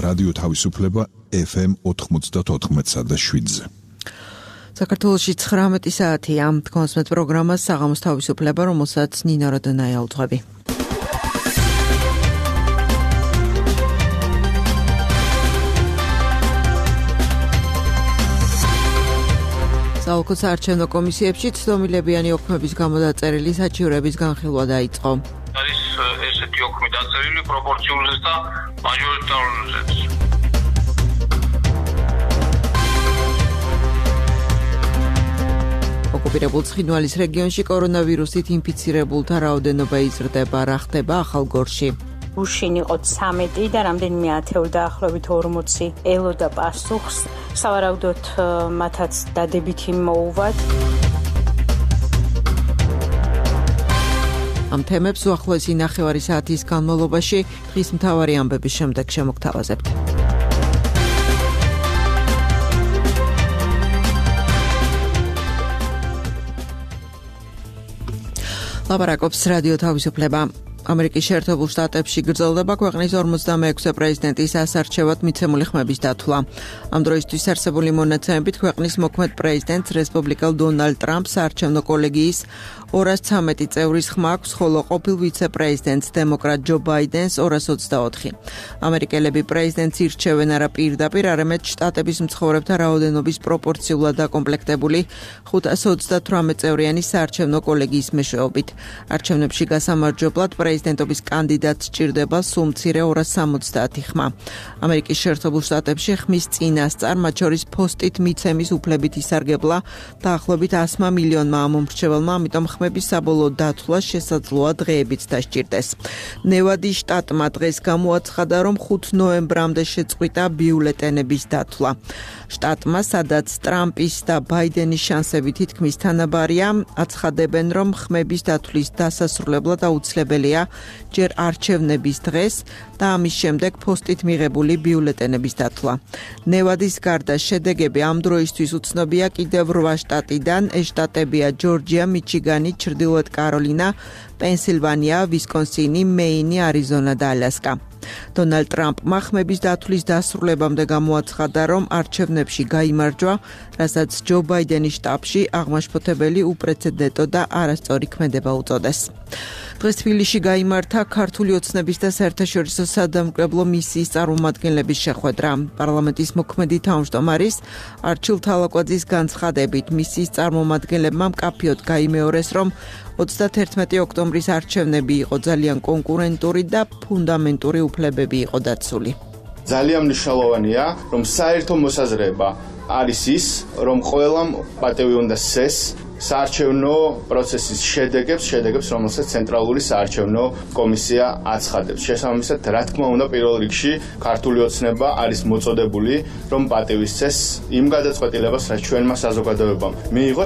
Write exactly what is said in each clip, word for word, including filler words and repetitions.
რადიო თავისუფლება ეფ ემ ოთხმოცდაოთხ და შვიდზე. საქართველოში ცხრამეტი საათია. თქვენს პროგრამას საღამოს თავისუფლება, რომელსაც ნინო როდონაია უძღვები. საოლქო საარჩევნო კომისიებში ცდომილებიანი ოქმების გამო დაწერილი საჩივრების განხილვა დაიწყო. არის ესეთი ოქმი დაწერილი პროპორციულზეც და მაჟორიტარულზეც. ოკუპირებულ ცხინვალის რეგიონში კორონავირუსით ინფიცირებულთა რაოდენობა იზრდება. რა ხდება ახალგორში? გუშინ იყო ცამეტი და რამდენიმე ათეული დაახლოებით ორმოცი ელოდა პასუხს. სავარაუდოდ მათაც დადებითი მოუვათ. ამ თემებს უახლოესი ნახევარი საათის განმავლობაში დღის მთავარი ამბების შემდეგ შემოგთავაზებთ. ლაპარაკობს რადიო თავისუფლება. ამერიკის შეერთებულ შტატებში გრძელდება ქვეყნის ორმოცდამეექვსე პრეზიდენტის ასარჩევად მიცემული ხმების დათვლა. ამ დროისთვის არსებული მონაცემებით ქვეყნის მოქმედ პრეზიდენტს რესპუბლიკელ დონალდ ტრამპს საარჩევნო კოლეგიის ორას ცამეტი წევრის ხმა აქვს, ხოლო ყოფილ ვიცე-პრეზიდენტს დემოკრატ ჯო ბაიდენს ორას ოცდაოთხი. ამერიკელები პრეზიდენტს ირჩევენ არა პირდაპირ, არამედ შტატების მცხოვრებთა რაოდენობის პროპორციულად დაკომპლექტებული ხუთას ოცდათვრამეტ წევრიანი საარჩევნო კოლეგიის მეშვეობით. არჩევნებში გასამარჯვებლად პრეზიდენტობის კანდიდატს სჭირდება სულ მცირე ორას სამოცდაათი ხმა. ამერიკის შეერთებულ შტატებში ხმის წინასწარ, მათ შორის ფოსტით მიცემის უფლებით ისარგებლა დაახლოებით ასმა მილიონმა ამომრჩეველმა, ამიტომ ხმების საბოლოო დათვლა შესაძლოა დღეებით დასჭირდეს. ნევადის შტატმა დღეს გამოაცხადა, რომ ხუთ ნოემბრამდე შეწყვიტა ბიულეტენების დათვლა. შტატმა, სადაც ტრამპის და ბაიდენის შანსები თითქმის თანაბარია, აცხადებენ, რომ ხმების დათვლის დასასრულებლად აუცილებელია ჯერ არჩევნების დღეს და ამის შემდეგ ფოსტით მიღებული ბიულეტენების დათვლა. ნევადის გარდა შედეგები ამ დროისთვის უცნობია კიდევ რვა შტატიდან. ეს შტატებია ჯორჯია, მიჩიგანი, ჩრდილოეთ კაროლინა, პენსილვანია, ვისკონსინი, მეინი, არიზონა და ალასკა. დონალდ ტრამპმა ხმების დათვლის დასრულებამდე გამოაცხადა, რომ არჩევნებში გაიმარჯვა, რასაც ჯო ბაიდენის შტაბში აღმაშფოთებელი, უპრეცედენტო და არასწორი ქმედება უწოდეს. დღეს თბილისში გაიმართა ქართული ოცნების და საერთაშორისო სადამკვირვებლო მისიის წარმომადგენლების შეხვედრა. პარლამენტის მოქმედი თავმჯდომარის არჩილ თალაკვაძის განცხადებით, მისიის წარმომადგენლებმა მკაფიოდ გაიმეორეს, რომ ოცდათერთმეტი ოქტომბრის არჩევნები იყო ძალიან კონკურენტური და ფუნდამენტური უფლებები იყო დაცული. ძალიან მნიშვნელოვანია, რომ საერთო მოსაზრება არის ის, რომ ყველამ პატევი უნდა სცეს საარჩევნო პროცესის შედეგებს, შედეგებს, რომელსაც ცენტრალური საარჩევნო კომისია აცხადებს. შესაბამისად, რა თქმა უნდა, პირველ რიგში ქართული ოცნება არის მოწოდებული, რომ პატევი სცეს იმ გადაწყვეტილებას, რაც ჩვენმა საზოგადოებამ მიიღო.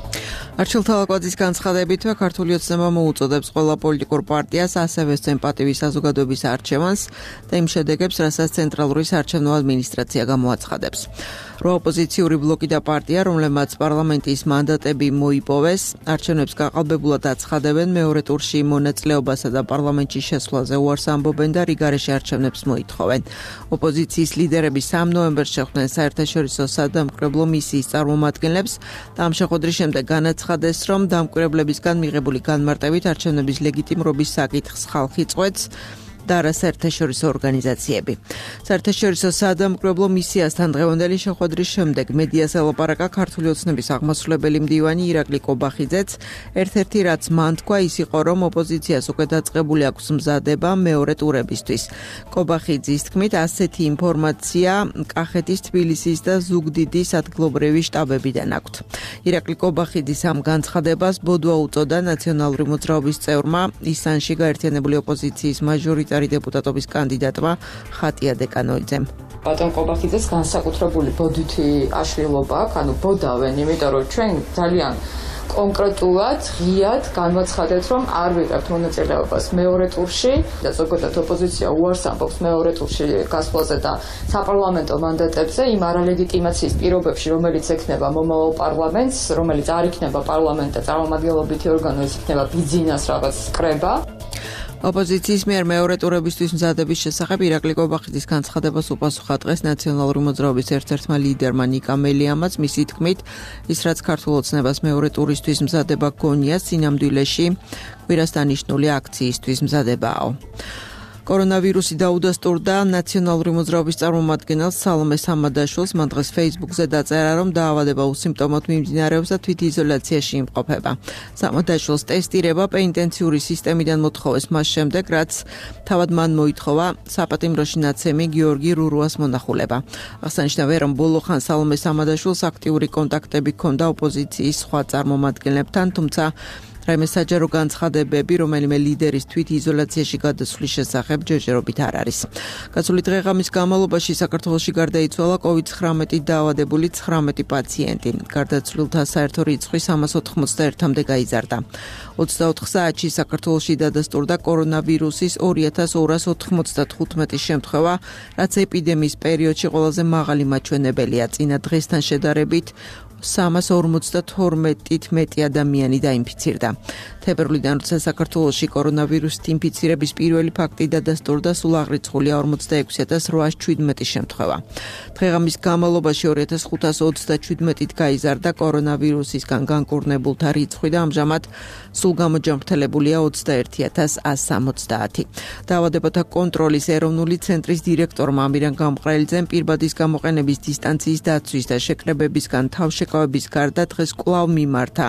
არჩილ თალაკვაძის განცხადებითვე ქართული ოცნება მოუწოდებს ყველა პოლიტიკურ პარტიას ასევე სცენ პატივი საზოგადოების არჩევანს და იმ შედეგებს, რასაც ცენტრალური საარჩევნო ადმინისტრაცია გამოაცხადებს. რვა ოპოზიციური ბლოკი და პარტია, რომლებმაც პარლამენტის მანდატები მოიპოვეს, არჩევნებს გაყალბებულად აცხადებენ, მეორე ტურში მონაწილეობასა და პარლამენტში შესვლაზე უარს ამბობენ და რიგარეშე არჩევნებს მოითხოვენ. ოპოზიციის ლიდერები სამ ნოემბერს შეხვდნენ საერთაშორისო სადამკვირვებლო მისიის წარმომადგენლებს და ამ შეხვედრის შემდეგ განაცხადეს, რომ დამკვირვებლებისგან მიღებული განმარტებით არჩევნების ლეგიტიმრობის საკითხს ხალხი წყვეტს და არა საერთაშორისო ორგანიზაციები. საერთაშორისო სადამკვირვებლო მისიასთან დღევანდელი შეხვედრის შემდეგ მედიას ელაპარაკა ქართული ოცნების აღმასრულებელი მდივანი ირაკლი კობახიძეც. ერთ-ერთი რაც მან თქვა ის იყო, რომ ოპოზიციას უკვე დაწყებული აქვს მზადება მეორე ტურებისთვის. კობახიძის თქმით, ასეთი ინფორმაცია კახეთის, თბილისის და ზუგდიდის ადგილობრივი შტაბებიდან აქვთ. ირაკლი კობახიძის ამ განცხადებას ბოდვა უწოდა ნაციონალური მოძრაობის წევრმა, ისანში გაერთიანებული ოპოზიციის მაჟორიტარული დეპუტატობის კანდიდატმა ხატია დეკანოიძემ. ბატონ კობახიძეს განსაკუთრებული ბოდვითი აშლილობა აქვს, ანუ ბოდავენ, იმიტომ რომ ჩვენ ძალიან კონკრეტულად ღიად განვაცხადეთ, რომ არ ვიღებთ მონაწილეობას მეორე ტურში და ზოგადად ოპოზიცია უარს ამბობს მეორე ტურში გასვლაზე და საპარლამენტო მანდატებზე იმ არალეგიტიმაციის პირობებში, რომელიც ექნება მომავალ პარლამენტს, რომელიც არ იქნება პარლამენტი, წარმომადგენლობითი ორგანო, ის იქნება ბიძინას რაღაც კრება. ოპოზიციის მიერ მეორე ტურებისთვის მზადების შესახებ ირაკლი კობახიძის განცხადებას უპასუხა დღეს ნაციონალური მოძრაობის ერთ-ერთმა ლიდერმა ნიკა მელიამაც. მისი თქმით, ის რაც ქართულ ოცნებას მეორე ტურისთვის მზადება გონია, სინამდვილეში კვირას დანიშნული აქციისთვის მზადებაო. კორონავირუსი დაუდასტურდა ნაციონალური მოძრაობის წარმომადგენელს სალომე სამადაშვილს. მან დღეს Facebook-ზე დაწერა, რომ დაავადება უსიმპტომოდ მიმდინარეობს და თვითიზოლაციაში იმყოფება. სამადაშვილს ტესტირება პენიტენციური სისტემიდან მოთხოვეს მას შემდეგ, რაც თავად მან მოითხოვა საპატიმროში ნაცემი გიორგი რურუას მონახულება. აღსანიშნავია, რომ ბოლო ხან სალომე სამადაშვილს აქტიური კონტაქტები ჰქონდა ოპოზიციის სხვა წარმომადგენლებთან, თუმცა რაიმე საჯარო განცხადებები რომელიმე ლიდერის თვითიზოლაციაში გადასვლის შესახებ ჯერჯერობით არ არის. გასული დღე-ღამის განმავლობაში საქართველოში გარდაიცვალა კოვიდ ცხრამეტი დაავადებული ცხრამეტი პაციენტი. გარდაცვლილთა საერთო რიცხვი სამას ოთხმოცდაერთამდე გაიზარდა. ოცდაოთხ საათში საქართველოში დადასტურდა კორონავირუსის ორი ათას ორას ოთხმოცდათხუთმეტი შემთხვევა, რაც ეპიდემიის პერიოდში ყველაზე მაღალი მაჩვენებელია. წინა დღესთან შედარებით სამას ორმოცდათორმეტით მეტი ადამიანი დაინფიცირდა. თებერვლიდან როცა საქართველოში კორონავირუსით ინფიცირების პირველი ფაქტი დადასტურდა, სულ აღრიცხულია ორმოცდაექვსი ათას რვაას შვიდმეტი შემთხვევა. დღე-ღამის განმავლობაში ორი ათას ხუთას ოცდაჩვიდმეტით გაიზარდა კორონავირუსისგან განკურნებულთა რიცხვი და ამჟამად სულ გამოჯანმრთელებულია ოცდაერთი ათას ას სამოცდაათი. დაავადებათა კონტროლის ეროვნული ცენტრის დირექტორმა ამირან გამყრელიძემ პირბადის გამოყენების დისტანციის დაცვის და შეკრებებისგან თავშეკავების გარდა დღეს კვლავ მიმართა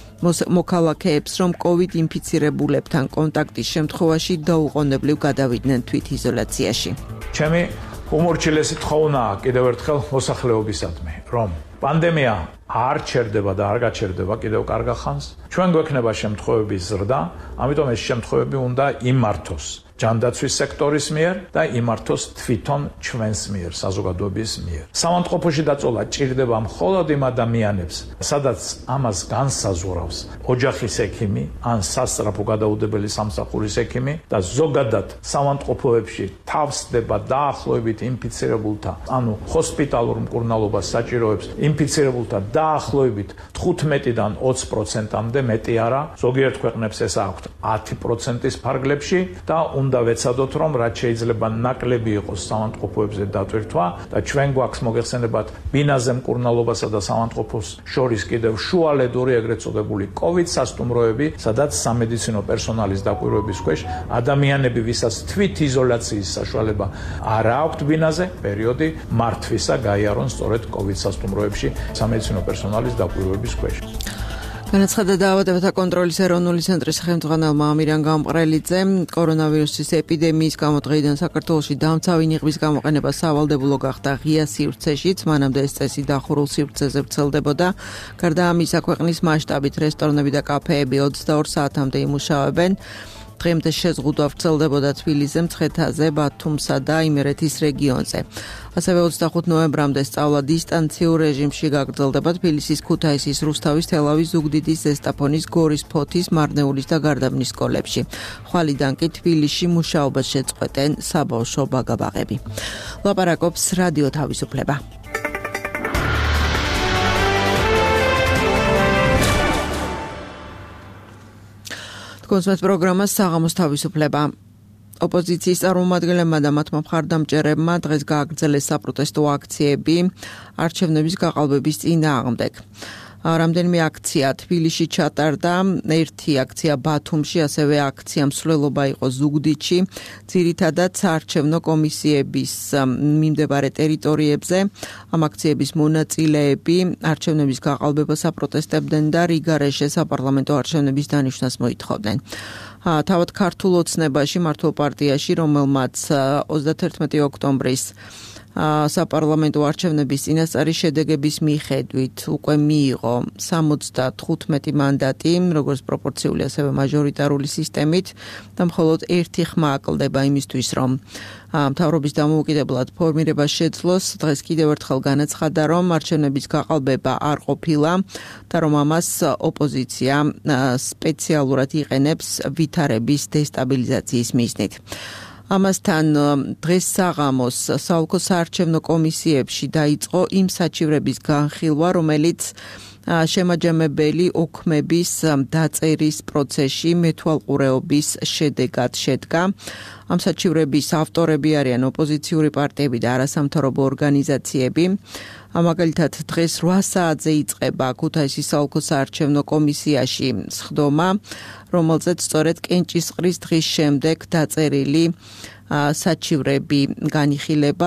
მოქალაქეებს, რომ კოვიდ ინფიცირებულებთან კონტაქტის შემთხვევაში დაუყოვნებლივ გადავიდნენ თვითიზოლაციაში. ჩემი უმორჩილესი თხოვნაა კიდევ ერთხელ მოსახლეობისადმი, რომ პანდემია არ ჩერდება და არ გაჩერდება კიდევ კარგა ხანს. ჩვენ გვექნება შემთხვევების ზრდა, ამიტომ ეს შემთხვევები უნდა იმართოს ჯანდაცვის სექტორის მიერ და იმართოს თვითონ ჩვენს მიერ, საზოგადოების მიერ. სამავთყოფოში დაწოლა ჭირდება მხოლოდ იმ ადამიანებს, სადაც ამას განსაზღვრავს ოჯახის ექიმი ან სასწრაფო გადაუდებელი სამსახურის ექიმი და ზოგადად სამავთყოფოებში თავსდება დაახლოებით ინფიცირებულთა, ანუ ჰოსპიტალურ მკურნალობას საჭიროებს ინფიცირებულთა დაახლოებით თხუთმეტიდან ოცი პროცენტამდე, მეტი არა, ზოგიერთ ქვეყნებს ეს აქვთ ათი პროცენტის ფარგლებში და უნდა ვეცადოთ, რომ რაც შეიძლება ნაკლები იყოს სამავთყოფოებზე დატვირთვა და ჩვენ გვაქვს მოგეხსენებათ ბინაზე მკურნალობასა და სამავთყოფოს შორის კიდევ შუალედური ეგრეთ წოდებული კოვიდ სასტუმროები, სადაც სამედიცინო პერსონალის დაკვირვების ქვეშ ადამიანები, ვისაც თვითიზოლაციის საშუალება არ აქვთ ბინაზე, პერიოდი მართვისა გაიარონ სწორედ კოვიდ სასტუმროებში სამედიცინო პერსონალის დაკვირვების ქვეშ. განაცხადა დაავადებათა კონტროლის ეროვნული ცენტრის ხელმძღვანელმა ამირან გამყრელიძემ, კორონავირუსის ეპიდემიის გამო დღეიდან საქართველოში დამცავი ნიღბის გამოყენება სავალდებულო გახდა ღია სივრცეშიც, მანამდე ეს წესი დახურულ სივრცეზე ვრცელდებოდა. გარდა ამისა, ქვეყნის მასშტაბით რესტორნები და კაფეები ოცდაორ საათამდე იმუშავებენ. დღემდე შეზღუდვა ვრცელდებოდა თბილისზე, მცხეთაზე, ბათუმსა და იმერეთის რეგიონზე. ასევე ოცდახუთ ნოემბრამდე სწავლა დისტანციურ რეჟიმში გაგრძელდება თბილისის, ქუთაისის, რუსთავის, თელავის, ზუგდიდის, ზესტაფონის, გორის, ფოთის, მარნეულის და გარდაბნის სკოლებში. ხვალიდან კი თბილისში მუშაობას შეწყვეტენ საბავშვო ბაგაბაღები. ლაპარაკობს რადიო თავისუფლება. კონსვეთ პროგრამა საღამოს თავისუფლება. ოპოზიციის წარმომადგენლებმა და მათმა მხარდამჭერებმა დღეს გააგრძელეს საპროტესტო აქციები არჩევნების გაყალბების წინააღმდეგ. რამდენიმე აქცია თბილისში ჩატარდა, ერთი აქცია ბათუმში, ასევე აქცია მსვლელობა იყო ზუგდიდში, ძირითადად საარჩევნო კომისიების მიმდებარე ტერიტორიებზე. ამ აქციების მონაწილეები არჩევნების გაყალბებას აპროტესტებდნენ და რიგარეშე საპარლამენტო არჩევნების დანიშვნას მოითხოვდნენ. თავად ქართულ ოცნებაში, მართლ პარტიაში, რომელმაც ოცდათერთმეტი ოქტომბრის საპარლამენტო არჩევნების წინასწარი შედეგების მიხედვით უკვე მიიღო სამოცდათხუთმეტი მანდატი, როგორც პროპორციული, ასევე მაჟორიტარული სისტემით და მხოლოდ ერთი ხმა აკლდება იმისთვის, რომ მთავრობის დამოუკიდებლად ფორმირება შეძლოს. დღეს კიდევ ერთხელ განაცხადა, რომ არჩევნების გაყალბება არ ყოფილა და რომ ამას ოპოზიცია სპეციალურად იყენებს ვითარების დესტაბილიზაციის მიზნით. ამასთან დღეს საღამოს საოლქო საარჩევნო კომისიებში დაიწყო იმ საჩივრების განხილვა, რომელიც შემაჯამებელი ოქმების დაწერის პროცესში მეთვალყურეობის შედეგად შედგა. ამ საჩივრების ავტორები არიან ოპოზიციური პარტიები და არასამთავრობო ორგანიზაციები. მაგალითად, დღეს რვა საათზე იწყება ქუთაისის საოლქო საარჩევნო კომისიაში სხდომა, რომელზეც სწორედ კენჭისყრის დღის შემდეგ დაწერილი საჩივრები განიხილება,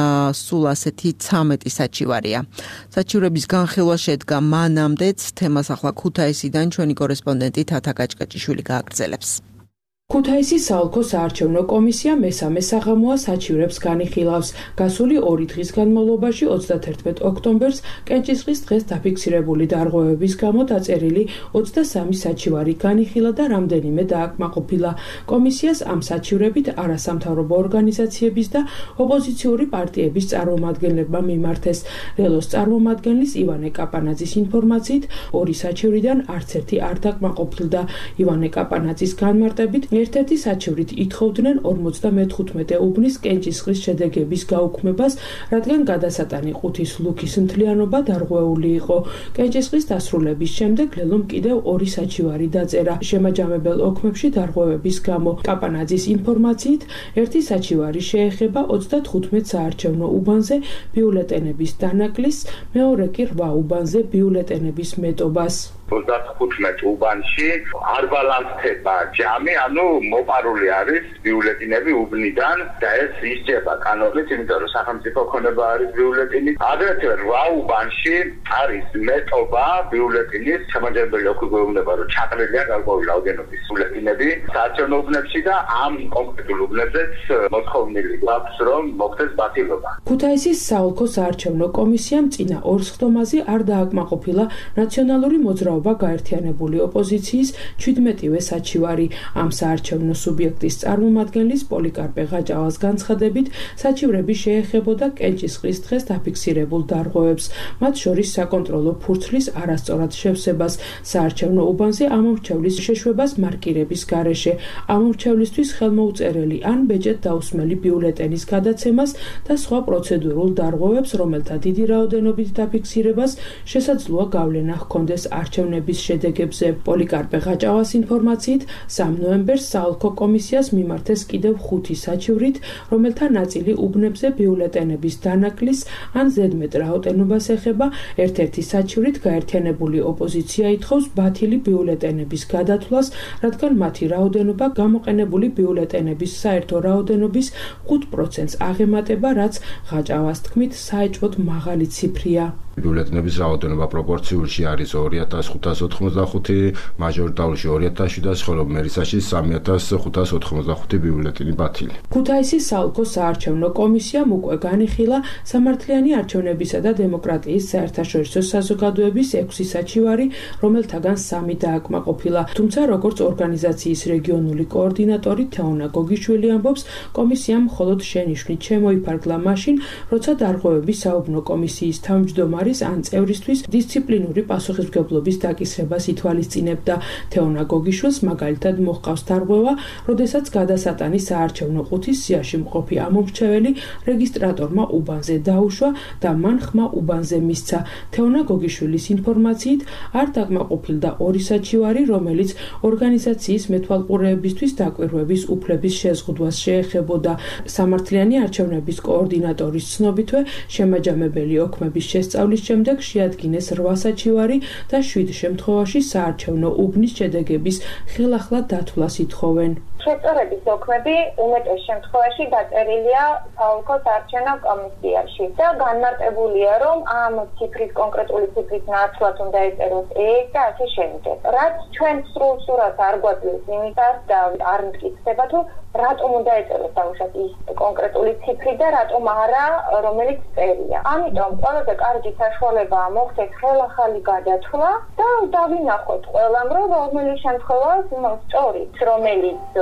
სულ ასეთი ცამეტი საჩივარია. საჩივრების განხილვა შედგა მანამდეც, თემას ახლა ქუთაისიდან ჩვენი კორესპონდენტი თათა გაჭკაჭიშვილი გააგრძელებს. ქუთაისის საოლქო საარჩევნო კომისია მესამე საღამოა საჩივრებს განიხილავს. გასული ორი დღის განმავლობაში ოცდათერთმეტ ოქტომბერს კენჭისყრის დღეს დაფიქსირებული დარღვევების გამო დაწერილი ოცდასამი საჩივარი განიხილა და რამდენიმე დააკმაყოფილა. კომისიას ამ საჩივრებით არასამთავრობო ორგანიზაციების და ოპოზიციური პარტიების წარმომადგენლებმა მიმართეს. რელოს წარმომადგენლის ივანე კაპანაძის ინფორმაციით, ორი საჩივრიდან არც ერთი არ დაკმაყოფილდა. ივანე კაპანაძის განმარტებით, ერთ-ერთი საჩივრით ითხოვდნენ ორმოცდამეთხუთმეტე უბნის კენჭისყრის შედეგების გაუქმებას, რადგან გადასატანი ყუთის ლუქის მთლიანობა დარღვეული იყო. კენჭისყრის დასრულების შემდეგ ლელომ კიდევ ორი საჩივარი დაწერა. შემაჯამებელ ოქმებში დარღვევების გამო. კაპანაძის ინფორმაციით, ერთი საჩივარი შეეხება ოცდათხუთმეტ საარჩევნო უბანზე ბიულეტენების დანაკლისს, მეორე კი რვა უბანზე ბიულეტენების მეტობას. ოცდათხუთმეტ უბანში არ ბალანსდება ჯამი, ანუ მოპარული არის ბიულეტინები უბნიდან და ეს ისჯება კანონით, იმიტომ რომ სახელმწიფო ქონება არის ბიულეტინი. აგრეთვე რვა უბანში არის მეტობა ბიულეტინის, შემაჯამებელი ოქრო გვეუბნება, რომ ჩაყრილია გარკვეული რაოდენობის ბიულეტინები საარჩევნო უბნებში და ამ კონკრეტულ უბნებზეც მოთხოვნილი გვაქვს, რომ მოხდეს ბათილობა. ქუთაისის საოლქო საარჩევნო კომისიამ წინა ორ სხდომაზე არ დააკმაყოფილა ნაციონალური მოძრაობა გაერთიანებული ოპოზიციის ჩვიდმეტივე საჩივარი. ამ საარჩევნო სუბიექტის წარმომადგენლის პოლიკარპე ღაჭავას განცხადებით, საჩივრები შეეხებოდა კენჭისყრის დღეს დაფიქსირებულ დარღვევებს, მათ შორის საკონტროლო ფურცლის არასწორად შევსებას, საარჩევნო უბანზე ამომრჩევლის შეშვებას მარკირების გარეშე, ამომრჩევლისთვის ხელმოუწერელი ან ბეჭედ დაუსმელი ბიულეტენის გადაცემას და სხვა პროცედურულ დარღვევებს, რომელთა დიდი რაოდენობით დაფიქსირებას შესაძლოა გავლენა ჰქონდეს არჩევნების შედეგებზე. პოლიკარპე ღაჭავას ინფორმაციით, სამი ნოემბერს საოლქო კომისიას მიმართეს კიდევ ხუთი საჩივრით, რომელთა ნაწილი უბნებზე ბიულეტენების დანაკლისს ან ზედმეტ რაოდენობას ეხება. ერთ-ერთი საჩივრით გაერთიანებული ოპოზიცია ითხოვს ბათილი ბიულეტენების გადათვლას, რადგან მათი რაოდენობა გამოყენებული ბიულეტენების საერთო რაოდენობის ხუთ პროცენტს აღემატება, რაც ღაჭავას თქმით საეჭვოდ მაღალი ციფრია. ბიულეტენების რაოდენობა პროპორციულში არის ორი ათას ხუთას ოთხმოცდახუთი, მაჟორიტარულში ორი ათას შვიდას, ხოლო მერისაში სამი ათას ხუთას ოთხმოცდახუთი ბიულეტენი ბათილი. ქუთაისის საოლქო საარჩევნო კომისიამ უკვე განიხილა სამართლიანი არჩევნებისა და დემოკრატიის საერთაშორისო საზოგადოების ექვსი საჩივარი, რომელთაგან სამი დააკმაყოფილა. თუმცა, როგორც ორგანიზაციის რეგიონული კოორდინატორი თეონა გოგიშვილი ამბობს, კომისიამ მხოლოდ შენიშვნით შემოიფარგლა მაშინ, როცა დარღვევები საუბნო კომისიის თავმჯდომარე ან წევრისთვის დისციპლინური პასუხისმგებლობის დაკისრებას ითვალისწინებდა. თეონა გოგიშვილს მაგალითად მოჰყავს დარღვევა, როდესაც გადასატანი საარჩევნო ყუთის სიაში მყოფი ამომრჩეველი რეგისტრატორმა უბანზე დაუშვა და მან ხმა უბანზე მისცა. თეონა გოგიშვილის ინფორმაციით, არ დაკმაყოფილდა ორი საჩივარი, რომელიც ორგანიზაციის მეთვალყურეებისთვის დაკვირვების უფლების შეზღუდვას შეეხებოდა. სამართლიანი არჩევნების კოორდინატორის ცნობითვე, შემაჯამებელი ოქმების შესწავლის შემდეგ შეადგინეს რვა საჩივარი და შვიდ შემთხვევაში საარჩევნო უბნის შედეგების ხელახლა დათვლას ითხოვენ. შეწორების ოქმები უმეტეს შემთხვევაში დაწერილია საოლქო საარჩევნო კომისიაში და განმარტებულია, რომ ამ ციფრის კონკრეტული ციფრის ნაცვლად უნდა ეწეროს ეს და ასე შემდეგ. რაც ჩვენ სრულ სურათს არ გვაძლევს იმისას და არ მტკიცდება, თუ რატომ უნდა ეწეროს დაუშვათ ის კონკრეტული ციფრი და რატომ არა რომელიც წერია. ამიტომ ყველაზე კარგი საშუალებაა მოხდეს ხელახალი გადათვლა და დავინახოთ ყველამ, რომ რომელი შემთხვევაა სწორი, რომელიც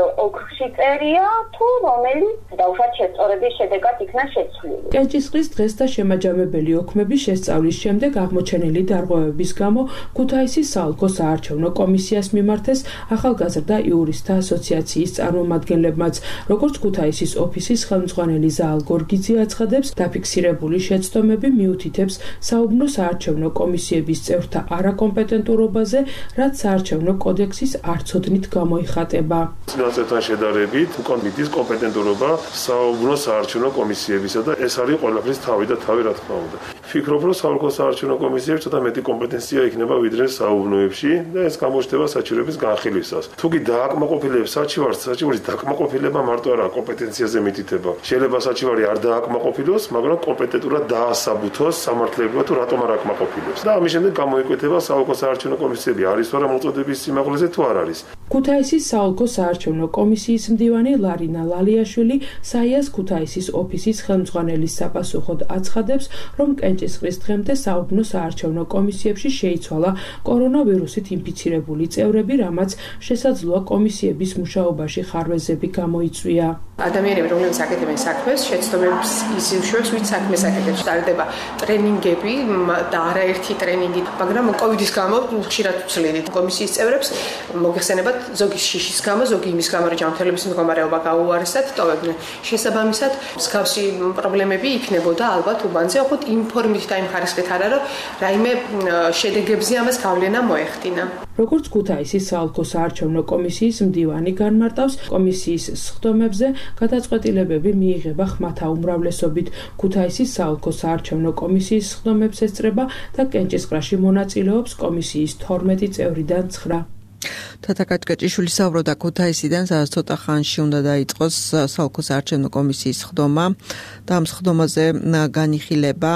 ოქროში წერია თუ რომელიც დაუშვათ შეწორების შედეგად იქნა შეცვლილი. კენჭისყრის დღეს და შემაჯამებელი ოქმების შესწავლის შემდეგ აღმოჩენილი დარღვევების გამო ქუთაისის საოლქო საარჩევნო კომისიას მიმართეს ახალგაზრდა იურისტთა ასოციაციის წარმომადგენლებმაც. როგორც ქუთაისის ოფისის ხელმძღვანელი ზაალ გორგიძე აცხადებს, დაფიქსირებული შეცდომები მიუთითებს საუბნო საარჩევნო კომისიების წევრთა არაკომპეტენტურობაზე, რაც საარჩევნო კოდექსის არცოდნით გამოიხატება. წინასწართან შედარებით კომიტის კომპეტენტურობა საუბნო საარჩევნო კომისიებისა და ეს არის ყველაფრის თავი და თავი რა თქმა უნდა. ვფიქრობ, რომ საოლქო საარჩევნო კომისიებში ცოტა მეტი კომპეტენცია იქნება ვიდრე საუბნოებში და ეს გამოჩნდება საჩივრების განხილვისას. თუ კი დააკმაყოფილებს საჩივარს, საჩივრის დააკმაყოფილება მარტო არა კომპეტენციაზე მითითება. შეიძლება საჩივარი არ დააკმაყოფილოს, მაგრამ კომპეტენტურად დაასაბუთოს სამართლებრივად თუ რატომ არ აკმაყოფილებს. და ამის შემდეგ გამოიკვეთება საოლქო საარჩევნო კომისიები არის თუ არა მოწოდების სიმაღლეზე თუ არ არის. ქუთაისის საოლქო საარჩევნო კომისიის მდივანი ლარინა ლალიაშვილი საიას ქუთაისის ოფისის ხელმძღვანელის საპასუხოდ აცხადებს, რომ კენჭისყრის დღემდე საუბნო საარჩევნო კომისიებში შეიცვალა კორონავირუსით ინფიცირებული წევრები, რამაც შესაძლოა კომისიების მუშაობაში ხარვეზები გამოიწვია. ადამიანები, რომლებიც აკეთებენ საქმეს, შეცდომებს ის იმშვებს, ვინც საქმეს აკეთებს. ტარდება ტრენინგები და არაერთი ტრენინგი, მაგრამ კოვიდის გამო ხშირად ვცლიდით კომისიის წევრებს მოგეხსენებათ ზოგი შიშის გამო, ზოგი იმის გამო, რომ ჯანმრთელობის მდგომარეობა გაუარესად ტოვებდნენ. შესაბამისად, მსგავსი პრობლემები იქნებოდა ალბათ უბანზე, ოღონდ იმ ფორმით და იმ ხარისხით არა, რომ რაიმე შედეგებზე ამას გავლენა მოეხდინა. როგორც ქუთაისის საოლქო საარჩევნო კომისიის მდივანი განმარტავს, კომისიის სხდომებზე გადაწყვეტილებები მიიღება ხმათა უმრავლესობით. ქუთაისის საოლქო საარჩევნო კომისიის სხდომებს ესწრება და კენჭისყრაში მონაწილეობს კომისიის თორმეტი წევრიდან ცხრა. თათა კაჭკაჭიშვილი საუბრობდა ქუთაისიდან, სადაც ცოტა ხანში უნდა დაიწყოს საოლქო საარჩევნო კომისიის სხდომა და ამ სხდომაზე განიხილება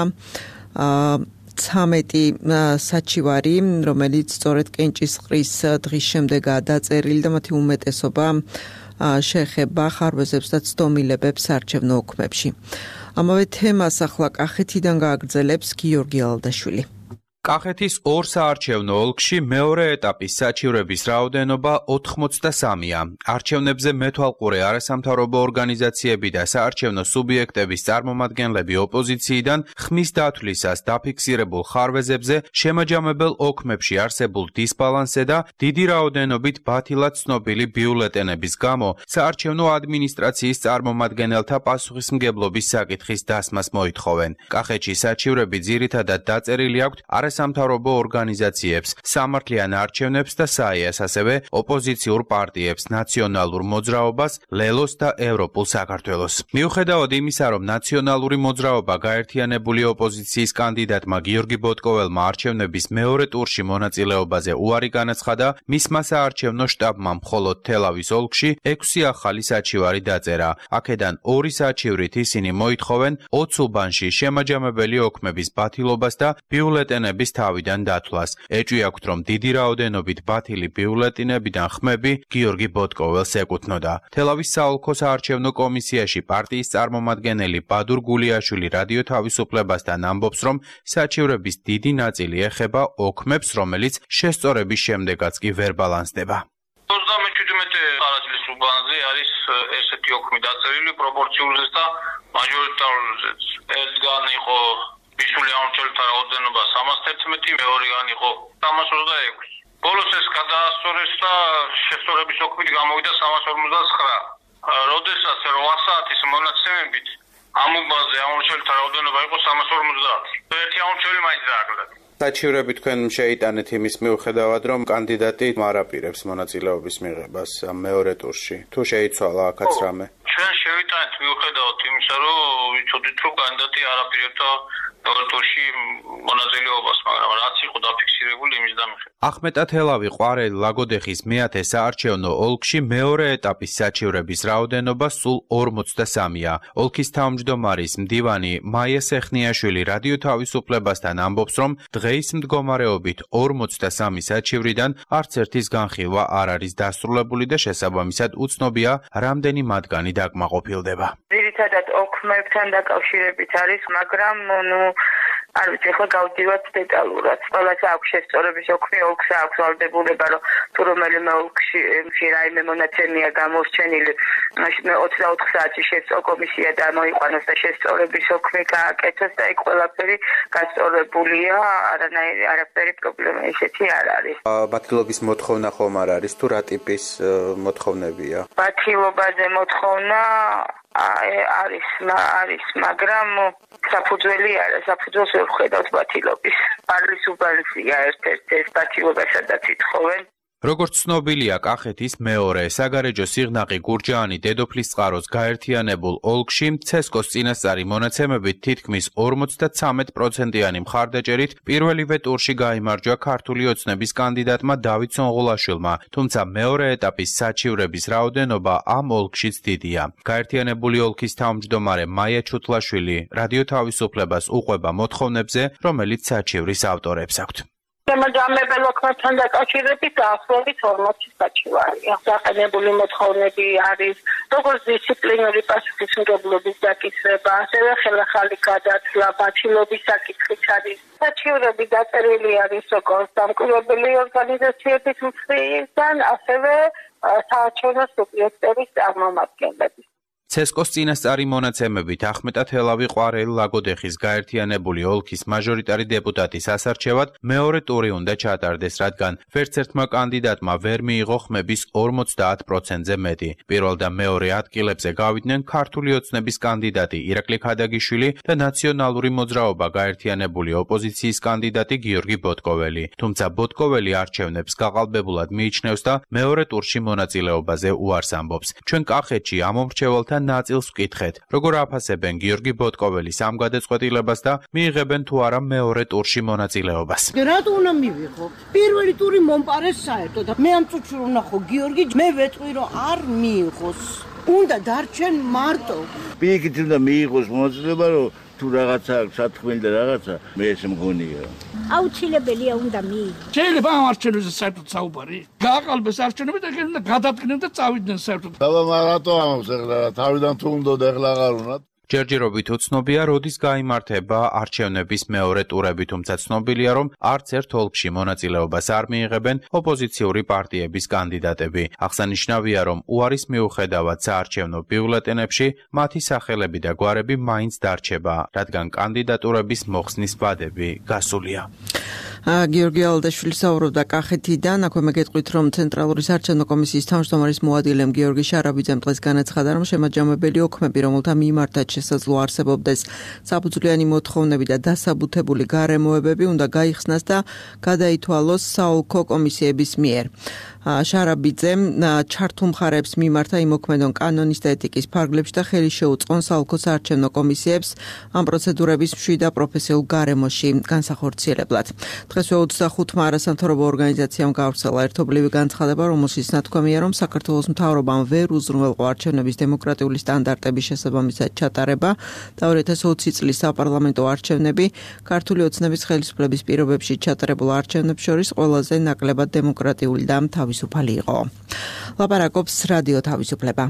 ცამეტი საჩივარი, რომელიც სწორედ კენჭისყრის დღის შემდეგაა დაწერილი და მათი უმეტესობა შეეხება ხარვეზებს და ცდომილებებს საარჩევნო ოქმებში. ამავე თემას ახლა კახეთიდან გააგრძელებს გიორგი ალდაშვილი. კახეთის ორ საარჩევნო ოლქში მეორე ეტაპის საჩივრების რაოდენობა ოთხმოცდასამია. არჩევნებზე მეთვალყურე არასამთავრობო ორგანიზაციები და საარჩევნო სუბიექტების წარმომადგენლები ოპოზიციიდან ხმის დათვლისას დაფიქსირებულ ხარვეზებზე, შემაჯამებელ ოქმებში არსებულ დისბალანსზე და დიდი რაოდენობით ბათილად ცნობილი ბიულეტენების გამო საარჩევნო ადმინისტრაციის წარმომადგენელთა პასუხისმგებლობის საკითხის დასმას მოითხოვენ. კახეთში საჩივრები ძირითადად დაწერილი აქვთ სამთავრობო ორგანიზაციებს, სამართლიან არჩევნებს და საიას, ასევე ოპოზიციურ პარტიებს, ნაციონალურ მოძრაობას, ლელოს და ევროპულ საქართველოს. მიუხედავად იმისა, რომ ნაციონალური მოძრაობა გაერთიანებული ოპოზიციის კანდიდატმა გიორგი ბოტკოველმა არჩევნების მეორე ტურში მონაწილეობაზე უარი განაცხადა, მისმა საარჩევნო შტაბმა მხოლოდ თელავის ოლქში ექვსი ახალი საჩივარი დაწერა. აქედან ორი საჩივრით ისინი მოითხოვენ ოცს უბანში შემაჯამებელი ოქმების ბათილობას და ბიულეტენების თავიდან დათვლას. ეჭვი აქვთ, რომ დიდი რაოდენობით ბათილი ბიულეტინებიდან ხმები გიორგი ბოტკოველს ეკუთვნოდა. თელავის საოლქო საარჩევნო კომისიაში პარტიის წარმომადგენელი ბადურ გულიაშვილი რადიო თავისუფლებასთან ამბობს, რომ საჩივრების დიდი ნაწილი ეხება ოქმებს, რომელიც შესწორების შემდეგაც კი ვერ ბალანსდება. ოცდამეჩვიდმეტე არაძლის უბანზე არის ესეთი ოქმი დაწერილი პროპორციულზეც და მაჟორიტარულზეც. ერთგან იყო ისული ამორჩეულთა რაოდენობა სამას თერთმეტი, მეორეგან იყო სამას ოცდაექვსი. ბოლოს ეს გადაასწორეს და შესწორების ოქმით გამოვიდა სამას ორმოცდაცხრა. როდესაც რვა საათის მონაცემებით ამ უბანზე ამორჩეულთა რაოდენობა იყო სამას ორმოცდაათი. ერთი ამორჩეული მაინც დააკლდა. საჩივრები თქვენ შეიტანეთ იმის მიუხედავად, რომ კანდიდატი მარაპირებს მონაწილეობის მიღებას მეორე ტურში. თუ შეიცვალა აქაც რამე? ჩვენ შევიტანეთ მიუხედავად იმისა, რომ ვიცოდით, რომ კანდიდატი არაპირებდა მეორე ტურში მონაწილეობას, მაგრამ რაც იყო დაფიქსირებული იმის დამიხედ. ახმეტა თელავი, ყვარელი, ლაგოდეხის მეათე საარჩევნო ოლქში მეორე ეტაპის საჩივრების რაოდენობა სულ ორმოცდასამია. ოლქის თავმჯდომარის მდივანი მაია სეხნიაშვილი რადიო თავისუფლებასთან ამბობს, რომ დღეის მდგომარეობით ორმოცდასამი საჩივრიდან არც ერთის განხილვა არ არის დასრულებული და შესაბამისად უცნობია, რამდენი მათგანი დაკმაყოფილდება. ძირითადად ოქმებთან დაკავშირებით არის, მაგრამ ნუ არ ვიცი, ახლა გავდივართ დეტალურად. ყველას აქვს შესწორების ოქმი, ოლქს აქვს ვალდებულება, რომ თუ რომელიმე ოლქში რაიმე მონაცემია გამორჩენილი, ოცდაოთხ საათში შესწორ კომისია დამოიყვანოს და შესწორების ოქმი გააკეთოს და იქ ყველაფერი გასწორებულია, არანაირი არაფერი პრობლემა ისეთი არ არის. ბათილობის მოთხოვნა ხომ არ არის თუ რა ტიპის მოთხოვნებია? ბათილობაზე მოთხოვნა არის არის, მაგრამ საფუძველი არა, საფუძველს ვერ ვხედავთ ბათილობის. პარლის უბანზია ერთ-ერთი ეს ბათილობა, სადაც ითხოვენ. როგორც ცნობილია, კახეთის მეორე საგარეჯო სიღნაღი გურჯაანი დედოფლის წყაროს გაერთიანებულ ოლქში ცესკოს წინასწარი მონაცემებით თითქმის ორმოცდაცამეტ პროცენტიანი მხარდაჭერით პირველივე ტურში გაიმარჯვა ქართული ოცნების კანდიდატმა დავით სონღულაშვილმა, თუმცა მეორე ეტაპის საჩივრების რაოდენობა ამ ოლქშიც დიდია. გაერთიანებული ოლქის თავმჯდომარე მაია ჩუთლაშვილი რადიო თავისუფლებას უყვება მოთხოვნებზე, რომელიც საჩივრის ავტორებს აქვთ. შემაჯამებელ ოქმებთან დაკავშირებით დაახლოებით ორმოცი საჩივარია. დაყენებული მოთხოვნები არის როგორც დისციპლინური პასუხისმგებლობის დაკისრება, ასევე ხელახალი გადაცვლა, ბათილობის საკითხიც არის. საჩივრები დაწერილი არის როგორც დამკვირვებელი ორგანიზაციების მხრიდან, ასევე საარჩევნო სუბიექტების წარმომადგენლების. ცესკოს წინასწარი მონაცემებით ახმეტა თელავი ყვარელი ლაგოდეხის გაერთიანებული ოლქის მაჟორიტარი დეპუტატის ასარჩევად მეორე ტური უნდა ჩატარდეს, რადგან ვერც ერთმა კანდიდატმა ვერ მიიღო ხმების ორმოცდაათ პროცენტზე მეტი. პირველ და მეორე ადგილებზე გავიდნენ ქართული ოცნების კანდიდატი ირაკლი ქადაგიშვილი და ნაციონალური მოძრაობა გაერთიანებული ოპოზიციის კანდიდატი გიორგი ბოტკოველი. თუმცა ბოტკოველი არჩევნებს გაყალბებულად მიიჩნევს და მეორე ტურში მონაწილეობაზე უარს ამბობს. ჩვენ კახეთში ამ მომრჩეველთა ნაწილს ვკითხეთ, როგორ აფასებენ გიორგი ბოტკოველის ამ გადაწყვეტილებას და მიიღებენ თუ არა მეორე ტურში მონაწილეობას. რატო უნდა მივიღო? პირველი ტური მომპარეს საერთოდ. მე ამ წუთში რომ ნახო გიორგი, მე ვეტყვი რომ არ მიიღოს. უნდა დარჩენ მარტო. პირიქით უნდა მიიღოს მონაწილეობა, რომ თუ რაღაცა სათხმელი და რაღაცა მე ეს მგონია. აუცილებელია უნდა მიიღოს. შეიძლება ამ არჩევნებზე საერთოდ საუბარი. გააყალბეს არჩევნები და ეგრე უნდა გადადგნენ და წავიდნენ საერთოდ. დაბა მარტო ამობს ეხლა თავიდან თუ უნდა და ეხლა აღარ უნდა. ჯერჯერობით უცნობია, როდის გაიმართება არჩევნების მეორე ტურები, თუმცა ცნობილია, რომ არც ერთ ოლქში მონაწილეობას არ მიიღებენ ოპოზიციური პარტიების კანდიდატები. აღსანიშნავია, რომ უარის მიუხედავად საარჩევნო ბიულეტენებში მათი სახელები და გვარები მაინც დარჩება, რადგან კანდიდატურების მოხსნის ვადები გასულია. გიორგი ალდაშვილი საუბრობდა კახეთიდან, აქვე მეგეთყვით, რომ ცენტრალური საარჩევნო კომისიის თავმჯდომარის მოადგილემ გიორგი შარაბიძემ დღეს განაცხადა, რომ შემაჯამებელი ოქმები, რომელთა მიმართაც შესაძლოა არსებობდეს საფუძვლიანი მოთხოვნები და დასაბუთებული გარემოებები, უნდა გაიხსნას და გადაითვალოს საოლქო კომისიების მიერ. შარაბიძემ ჩართულ მხარეებს მიმართა იმოქმედონ კანონის და ეთიკის ფარგლებში და ხელი შეუწყონ საოლქო საარჩევნო კომისიებს ამ პროცედურების მშვიდ და პროფესიულ გარემოში განსახორციელებლად. დღესვე ოცდახუთმა არასამთავრობო ორგანიზაციამ გავრცელა ერთობლივი განცხადება, რომელშიც ნათქვამია, რომ საქართველოს მთავრობამ ვერ უზრუნველყო არჩევნების დემოკრატიული სტანდარტების შესაბამისად ჩატარება და ორი ათას ოცი წლის საპარლამენტო არჩევნები ქართული ოცნების ხელისუფლების პირობებში ჩატარებულ არჩევნებს შორის ყველაზე ნაკლებად დემოკრატიული და თავისუფალი იყო. ლაპარაკობს რადიო თავისუფლება.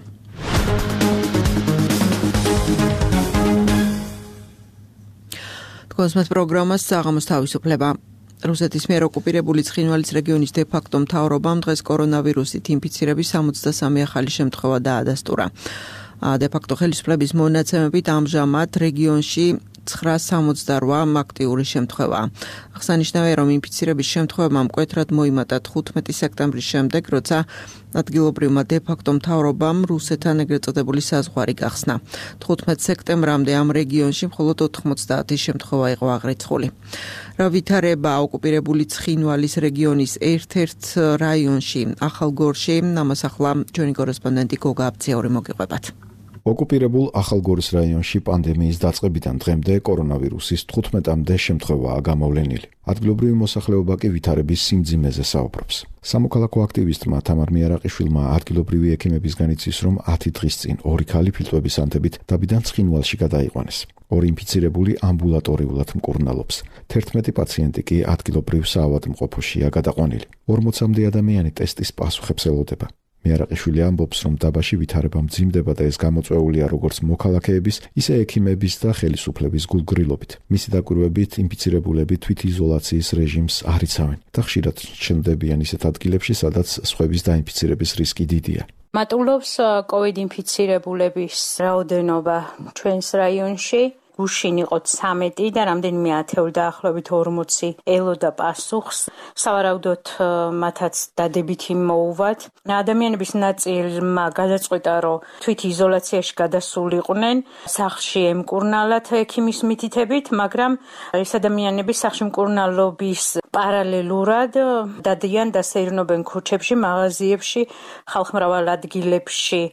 თქვენს პროგრამას საღამოს თავისუფლება. რუსეთის მიერ ოკუპირებული ცხინვალის რეგიონის დე-ფაქტო მთავრობამ დღეს კორონავირუსით ინფიცირების სამოცდასამი ახალი შემთხვევა დაადასტურა. დე-ფაქტო ხელისუფლების მონაცემებით ამჟამად რეგიონში ცხრას სამოცდარვა აქტიური შემთხვევაა. აღსანიშნავია, რომ ინფიცირების შემთხვევებმა მკვეთრად მოიმატა თხუთმეტი სექტემბრის შემდეგ, როცა ადგილობრივმა დე-ფაქტო მთავრობამ რუსეთთან ეგრეთ წოდებული საზღვარი გახსნა. თხუთმეტ სექტემბრამდე ამ რეგიონში მხოლოდ ოთხმოცდაათი შემთხვევა იყო აღრიცხული. რა ვითარება ოკუპირებული ცხინვალის რეგიონის ერთ-ერთ რაიონში, ახალგორში, ამას ახლა ჩვენი კორესპონდენტი გოგა აბციური მოგიყვებათ. ოკუპირებულ ახალგორის რაიონში პანდემიის დაწყებიდან დღემდე კორონავირუსის თხუთმეტამდე შემთხვევაა გამოვლენილი. ადგილობრივი მოსახლეობა კი ვითარების სიმძიმეზე საუბრობს. სამოქალაქო აქტივისტმა თამარ მიარაყიშვილმა ადგილობრივი ექიმებისგან იცის, რომ ათი დღის წინ ორი ქალი ფილტვების ანთებით დაბიდან ცხინვალში გადაიყვანეს. ორი ინფიცირებული ამბულატორიულად მკურნალობს. თერთმეტი პაციენტი კი ადგილობრივ საავადმყოფოშია გადაყვანილი. ორმოცამდე ადამიანი ტესტის პასუხებს ელოდება. მიარაყიშვილი ამბობს, რომ დაბაში ვითარება მძიმდება და ეს გამოწვეულია როგორც მოქალაქეების, ისე ექიმების და ხელისუფლების გულგრილობით. მისი დაკვირვებით, ინფიცირებულები თვითიზოლაციის რეჟიმს არ იცავენ და ხშირად ჩნდებიან ისეთ ადგილებში, სადაც სხვების დაინფიცირების რისკი დიდია. მატულობს კოვიდ ინფიცირებულების რაოდენობა ჩვენს რაიონში. გუშინ იყო ცამეტი და რამდენიმე ათეული დაახლოებით ორმოცი ელოდა პასუხს. სავარაუდოდ მათაც დადებითი მოუვათ. ადამიანების ნაწილმა გადაწყვიტა, რომ თვით იზოლაციაში გადასულიყვნენ, სახლში ემკურნალათ ექიმის მითითებით, მაგრამ ეს ადამიანები სახლში მკურნალობის პარალელურად დადიან დასეირნობენ ქუჩებში, მაღაზიებში, ხალხმრავალ ადგილებში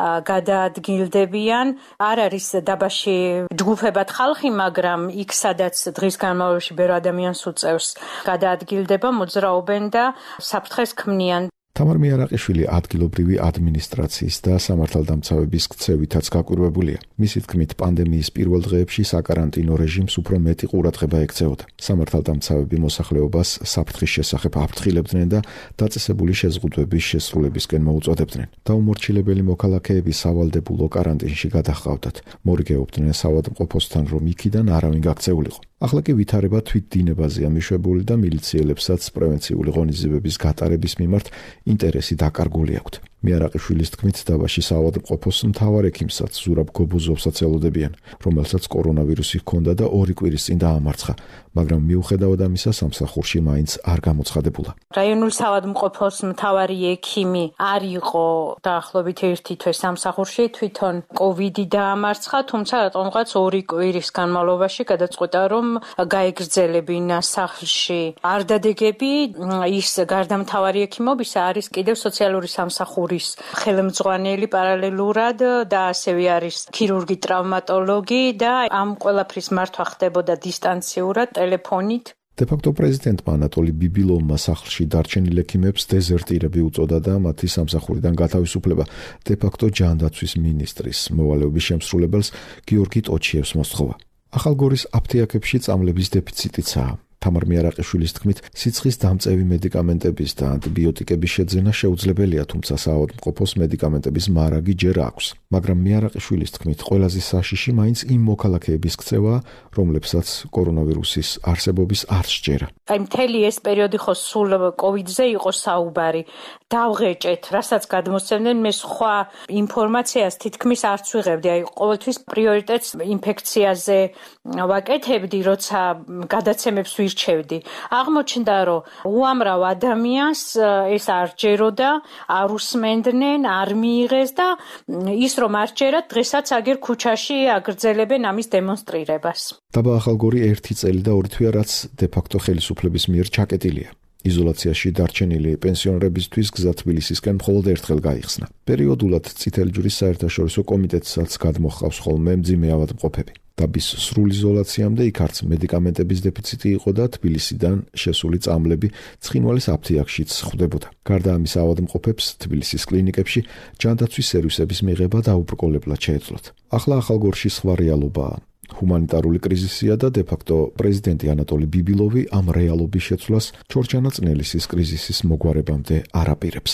გადაადგილდებიან. არ არის დაბაში ჯგუფებად ხალხი, მაგრამ იქ სადაც დღის განმავლობაში ბევრ ადამიანს უწევს გადაადგილდება, მოძრაობენ და საფრთხეს ქმნიან. თამარ მიარაყიშვილი ადგილობრივი ადმინისტრაციის და სამართალდამცავების ქცევითაც გაკვირვებულია. მისი თქმით, პანდემიის პირველ დღეებში საკარანტინო რეჟიმს უფრო მეტი ყურადღება ექცეოდა. სამართალდამცავები მოსახლეობას საფრთხის შესახებ აფრთხილებდნენ და დაწესებული შეზღუდვების შესრულებისკენ მოუწოდებდნენ. დაუმორჩილებელი მოქალაქეები სავალდებულო კარანტინში გადაჰყავდათ. მორიგეობდნენ საავადმყოფოსთან, რომ იქიდან არავინ გაქცეულიყო. ახლა კი ვითარება თვით დინებაზეა მიშვებული და მილიციელებსაც პრევენციული ღონისძიებების გატარების მიმართ ინტერესი დაკარგული აქვთ. მიარაყიშვილის თქმით, დაბაში საავადმყოფოს მთავარ ექიმსაც ზურაბ გობუზოვსაც ელოდებიან, რომელსაც კორონავირუსი ჰქონდა და ორი კვირის წინ დაამარცხა, მაგრამ მიუხედავად ამისა სამსახურში მაინც არ გამოცხადებულა. რაიონულ საავადმყოფოს მთავარი ექიმი არ იყო დაახლოებით ერთი თვე სამსახურში, თვითონ კოვიდი დაამარცხა, თუმცა რატომღაც ორი კვირის განმავლობაში გადაწყვიტა, რომ გაეგრძელებინა სახლში. არ დადეგები, ის გარდა მთავარი ექიმობისა არის კიდევ სოციალური სამსახური ხელმძღვანელი პარალელურად და ასევე არის ქირურგი, ტრავმატოლოგი და ამ ყველაფრის მართვა ხდებოდა დისტანციურად, ტელეფონით. დე-ფაქტო პრეზიდენტმა ანატოლი ბიბილოვმა სახლში დარჩენილ ექიმებს დეზერტირები უწოდა და მათი სამსახურიდან გათავისუფლება დე-ფაქტო ჯანდაცვის მინისტრის მოვალეობის შემსრულებელს გიორგი ტოჩიევს მოსთხოვა. ახალგორის აფთიაქებში წამლების დეფიციტიცაა. თამარ მიარაყიშვილის თქმით, სიცხის დამწევი მედიკამენტების და ანტიბიოტიკების შეძენა შეუძლებელია, თუმცა საავადმყოფოს მედიკამენტების მარაგი ჯერ აქვს. მაგრამ მიარაყიშვილის თქმით, ყველაზე საშიში მაინც იმ მოქალაქეების ქცევა, რომლებსაც კორონავირუსის არსებობის არ სჯერა. აი მთელი ეს პერიოდი ხო სულ კოვიდზე იყო საუბარი. დავღეჭეთ, რასაც გადმოსცემდნენ, მე სხვა ინფორმაციას თითქმის არც ვიღებდი. აი ყოველთვის პრიორიტეტს ინფექციაზე ვაკეთებდი, როცა გადაცემებს ვირჩევდი. აღმოჩნდა, რომ უამრავ ადამიანს ეს არ ჯეროდა, არ უსმენდნენ, არ მიიღეს და ის რომ არ ჯერათ, დღესაც აგერ ქუჩაში აგრძელებენ ამის დემონსტრირებას. დაბა ახალგორი ერთი წელი და ორი თვეა, რაც დე-ფაქტო ხელისუფლების მიერ ჩაკეტილია. იზოლაციაში დარჩენილი პენსიონერებისთვის გზა თბილისისკენ მხოლოდ ერთხელ გაიხსნა. პერიოდულად წითელი ჯვრის საერთაშორისო კომიტეტსაც გადმოჰყავს ხოლმე მძიმე ავადმყოფები. დაბის სრულ იზოლაციამდე იქ არც მედიკამენტების დეფიციტი იყო და თბილისიდან შესული წამლები ცხინვალის აფთიაქშიც ხვდებოდა. გარდა ამის ავადმყოფებს თბილისის კლინიკებში ჯანდაცვის სერვისების მიღება დაუბრკოლებლად შეეძლოთ. ახლა ახალგორში სხვა რეალობაა. ჰუმანიტარული კრიზისია და დე-ფაქტო პრეზიდენტი ანატოლი ბიბილოვი ამ რეალობის შეცვლას ჩორჩანა-წნელისის კრიზისის მოგვარებამდე არ აპირებს.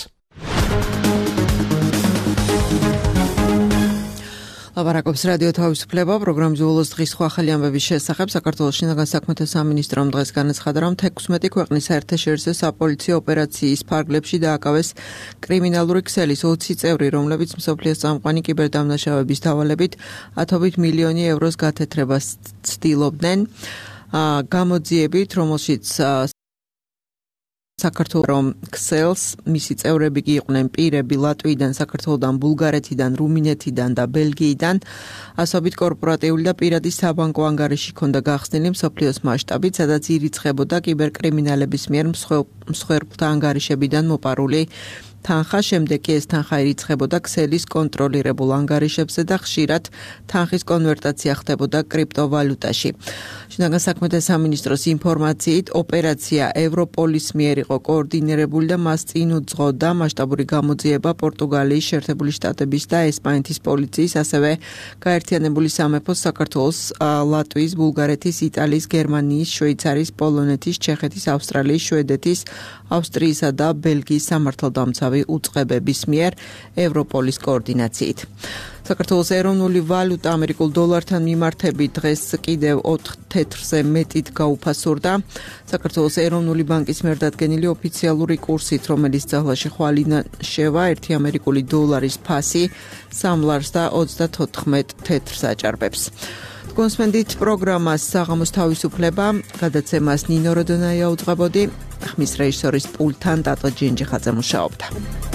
ლაპარაკობს რადიო თავისუფლება პროგრამის ბოლოს დღის სხვა ახალი ამბების შესახებ. საქართველოს შინაგან საქმეთა სამინისტრომ დღეს განაცხადა, რომ თექვსმეტი ქვეყნის საერთაშორისო საპოლიციო ოპერაციის ფარგლებში დააკავეს კრიმინალური ქსელის ოცი წევრი, რომლებიც მსოფლიოს წამყვანი კიბერდამნაშავების დავალებით ათობით მილიონი ევროს გათეთრებას ცდილობდნენ. გამოძიებით, რომელშიც საქართველოს ქსელს მისი წევრები იყვნენ პირები ლატვიიდან, საქართველოსთან, ბულგარეთიდან, რუმინეთიდან და ბელგიიდან. ასობით კორპორატიული და პირადი საბანკო ანგარიში ჰქონდა გახსნილი მსოფლიოს მასშტაბით, სადაც ირიცხებოდა კიბერკრიმინალების მიერ მსხვერპლთა ანგარიშებიდან მოპარული თანხა. შემდეგ კი ეს თანხა ირიცხებოდა ქსელის კონტროლირებულ ანგარიშებზე და ხშირად თანხის კონვერტაცია ხდებოდა კრიპტოვალუტაში. შინაგან საქმეთა სამინისტროს ინფორმაციით ოპერაცია ევროპოლის მიერ იყო კოორდინირებული და მას წინ უძღოდა მასშტაბური გამოძიება პორტუგალიის, შეერთებული შტატების და ესპანეთის პოლიციის, ასევე გაერთიანებული სამეფოს, საქართველოს, ლატვიის, ბულგარეთის, იტალიის, გერმანიის, შვეიცარიის, პოლონეთის, ჩეხეთის, ავსტრალიის, შვედეთის, ავსტრიისა და ბელგიის სამართალდამცავი შემოსავი უწყებების მიერ ევროპოლის კოორდინაციით. საქართველოს ეროვნული ვალუტა ამერიკულ დოლართან მიმართებით დღეს კიდევ ოთხ თეთრზე მეტით გაუფასურდა. საქართველოს ეროვნული ბანკის მიერ დადგენილი ოფიციალური კურსით, რომელიც ძაღლაში ხვალიდან შევა, ერთი ამერიკული დოლარის ფასი სამ ლარს და ოცდათოთხმეტ თეთრს აჭარბებს. კონსპენდით პროგრამას საღამოს თავისუფლება, გადაცემას ნინო როდონაია უძღვებოდი, ხმის რეჟისორის პულტთან ტატო ჯინჯიხაძე მუშაობდა.